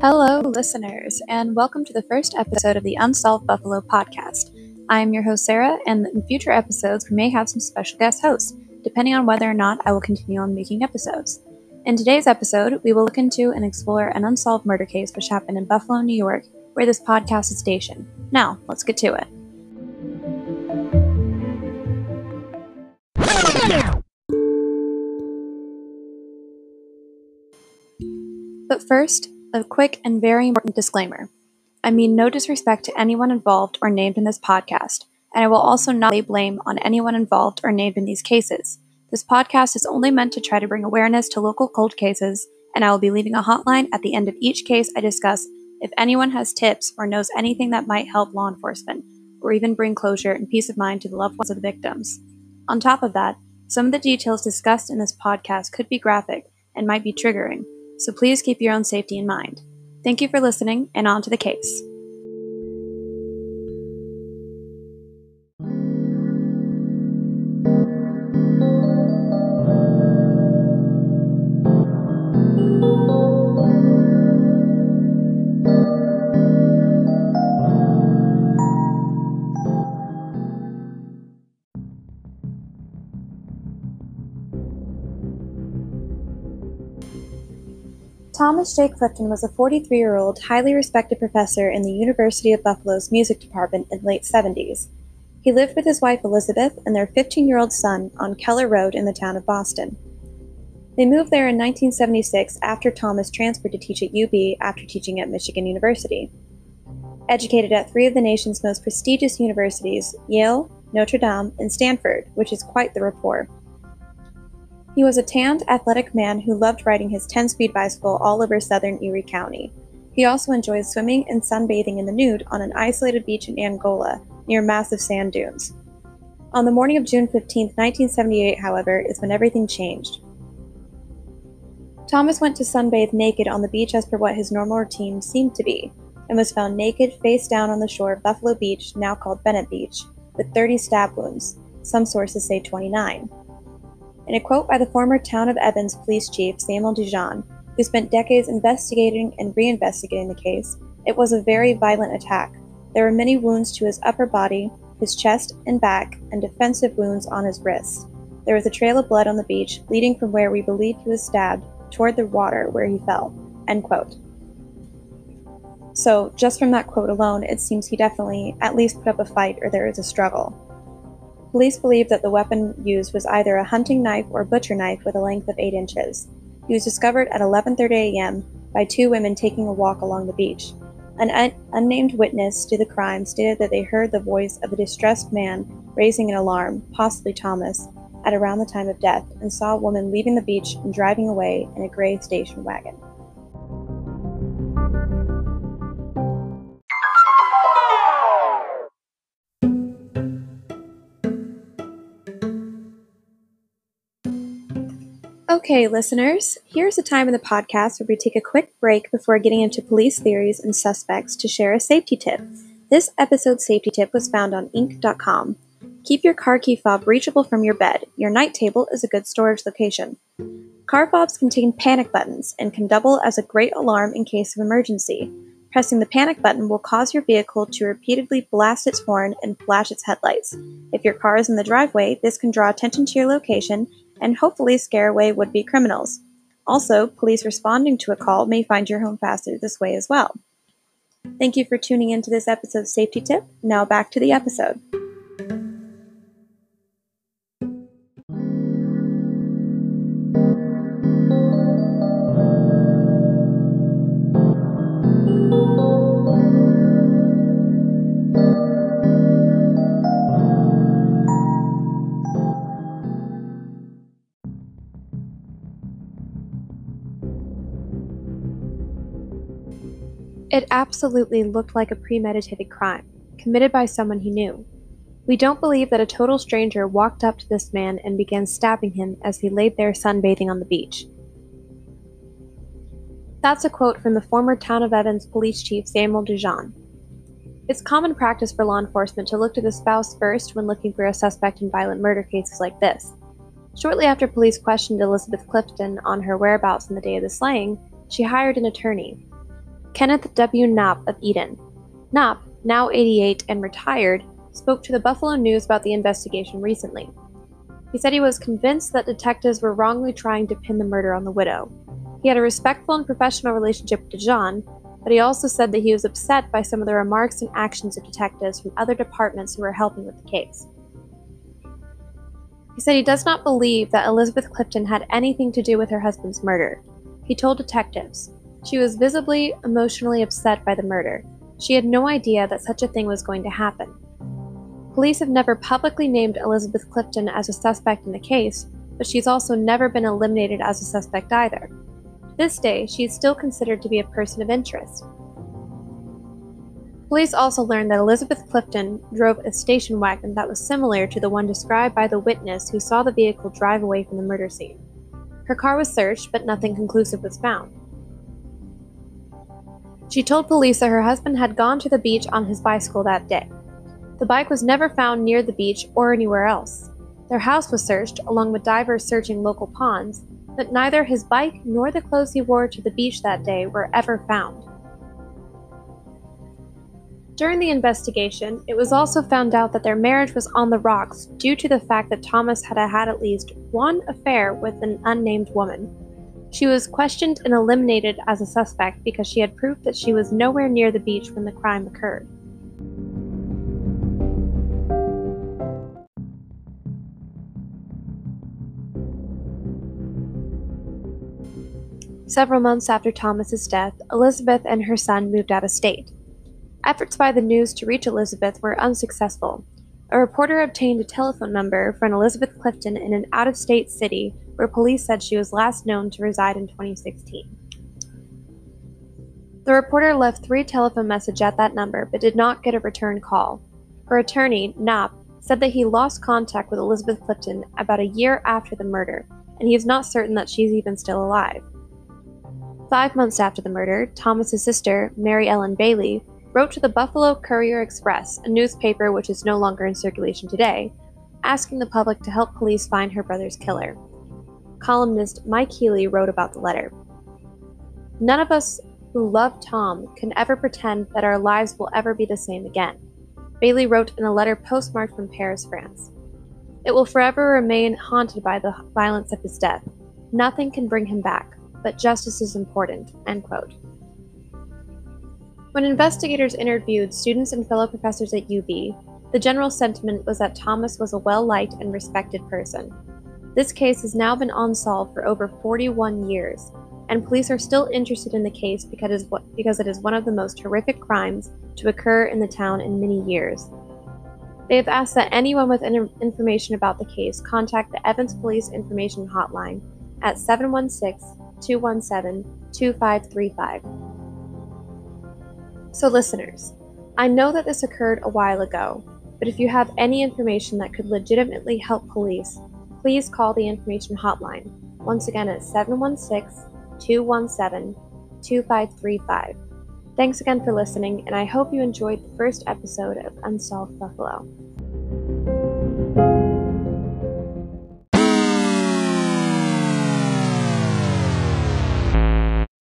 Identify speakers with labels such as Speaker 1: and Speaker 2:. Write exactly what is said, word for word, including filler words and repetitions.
Speaker 1: Hello, listeners, and welcome to the first episode of the Unsolved Buffalo podcast. I am your host, Sarah, and in future episodes, we may have some special guest hosts, depending on whether or not I will continue on making episodes. In today's episode, we will look into and explore an unsolved murder case which happened in Buffalo, New York, where this podcast is stationed. Now, let's get to it. But first, a quick and very important disclaimer. I mean no disrespect to anyone involved or named in this podcast, and I will also not lay blame on anyone involved or named in these cases. This podcast is only meant to try to bring awareness to local cold cases, and I will be leaving a hotline at the end of each case I discuss if anyone has tips or knows anything that might help law enforcement, or even bring closure and peace of mind to the loved ones of the victims. On top of that, some of the details discussed in this podcast could be graphic and might be triggering, so please keep your own safety in mind. Thank you for listening, and on to the case. Thomas J. Clifton was a forty-three-year-old, highly respected professor in the University of Buffalo's music department in the late seventies. He lived with his wife Elizabeth and their fifteen-year-old son on Keller Road in the town of Boston. They moved there in nineteen seventy-six after Thomas transferred to teach at U B after teaching at Michigan University. Educated at three of the nation's most prestigious universities, Yale, Notre Dame, and Stanford, which is quite the rapport. He was a tanned, athletic man who loved riding his ten-speed bicycle all over southern Erie County. He also enjoyed swimming and sunbathing in the nude on an isolated beach in Angola, near massive sand dunes. On the morning of June fifteenth, nineteen seventy-eight, however, is when everything changed. Thomas went to sunbathe naked on the beach as per what his normal routine seemed to be, and was found naked, face down on the shore of Buffalo Beach, now called Bennett Beach, with thirty stab wounds. Some sources say twenty-nine. In a quote by the former Town of Evans police chief Samuel Dijon, who spent decades investigating and reinvestigating the case, it was a very violent attack. There were many wounds to his upper body, his chest and back, and defensive wounds on his wrists. There was a trail of blood on the beach, leading from where we believe he was stabbed toward the water where he fell. End quote. So, just from that quote alone, it seems he definitely at least put up a fight or there was a struggle. Police believe that the weapon used was either a hunting knife or butcher knife with a length of eight inches. He was discovered at eleven thirty a.m. by two women taking a walk along the beach. An un- unnamed witness to the crime stated that they heard the voice of a distressed man raising an alarm, possibly Thomas, at around the time of death, and saw a woman leaving the beach and driving away in a gray station wagon. Okay, listeners, here's a time in the podcast where we take a quick break before getting into police theories and suspects to share a safety tip. This episode's safety tip was found on inc dot com. Keep your car key fob reachable from your bed. Your night table is a good storage location. Car fobs contain panic buttons and can double as a great alarm in case of emergency. Pressing the panic button will cause your vehicle to repeatedly blast its horn and flash its headlights. If your car is in the driveway, this can draw attention to your location and hopefully scare away would-be criminals. Also, police responding to a call may find your home faster this way as well. Thank you for tuning into this episode's safety tip. Now back to the episode. It absolutely looked like a premeditated crime, committed by someone he knew. We don't believe that a total stranger walked up to this man and began stabbing him as he laid there sunbathing on the beach. That's a quote from the former Town of Evans police chief Samuel Dijon. It's common practice for law enforcement to look to the spouse first when looking for a suspect in violent murder cases like this. Shortly after police questioned Elizabeth Clifton on her whereabouts on the day of the slaying, she hired an attorney. Kenneth W. Knapp of Eden. Knapp, now eighty-eight and retired, spoke to the Buffalo News about the investigation recently. He said he was convinced that detectives were wrongly trying to pin the murder on the widow. He had a respectful and professional relationship with DeJean, but he also said that he was upset by some of the remarks and actions of detectives from other departments who were helping with the case. He said he does not believe that Elizabeth Clifton had anything to do with her husband's murder. He told detectives, "She was visibly, emotionally upset by the murder. She had no idea that such a thing was going to happen." Police have never publicly named Elizabeth Clifton as a suspect in the case, but she's also never been eliminated as a suspect either. To this day, she is still considered to be a person of interest. Police also learned that Elizabeth Clifton drove a station wagon that was similar to the one described by the witness who saw the vehicle drive away from the murder scene. Her car was searched, but nothing conclusive was found. She told police that her husband had gone to the beach on his bicycle that day. The bike was never found near the beach or anywhere else. Their house was searched, along with divers searching local ponds, but neither his bike nor the clothes he wore to the beach that day were ever found. During the investigation, it was also found out that their marriage was on the rocks due to the fact that Thomas had had at least one affair with an unnamed woman. She was questioned and eliminated as a suspect because she had proof that she was nowhere near the beach when the crime occurred. Several months after Thomas's death, Elizabeth and her son moved out of state. Efforts by the news to reach Elizabeth were unsuccessful. A reporter obtained a telephone number for an Elizabeth Clifton in an out-of-state city where police said she was last known to reside in twenty sixteen. The reporter left three telephone messages at that number but did not get a return call. Her attorney, Knapp, said that he lost contact with Elizabeth Clifton about a year after the murder, and he is not certain that she's even still alive. Five months after the murder, Thomas's sister, Mary Ellen Bailey, wrote to the Buffalo Courier-Express, a newspaper which is no longer in circulation today, asking the public to help police find her brother's killer. Columnist Mike Healy wrote about the letter. "None of us who love Tom can ever pretend that our lives will ever be the same again," Bailey wrote in a letter postmarked from Paris, France. "It will forever remain haunted by the violence of his death. Nothing can bring him back, but justice is important." End quote. When investigators interviewed students and fellow professors at U B, the general sentiment was that Thomas was a well-liked and respected person. This case has now been unsolved for over forty-one years, and police are still interested in the case because it is one of the most horrific crimes to occur in the town in many years. They have asked that anyone with information about the case contact the Evans Police Information Hotline at seven one six, two one seven, two five three five. So listeners, I know that this occurred a while ago, but if you have any information that could legitimately help police, please call the information hotline, once again at seven one six, two one seven, two five three five. Thanks again for listening, and I hope you enjoyed the first episode of Unsolved Buffalo.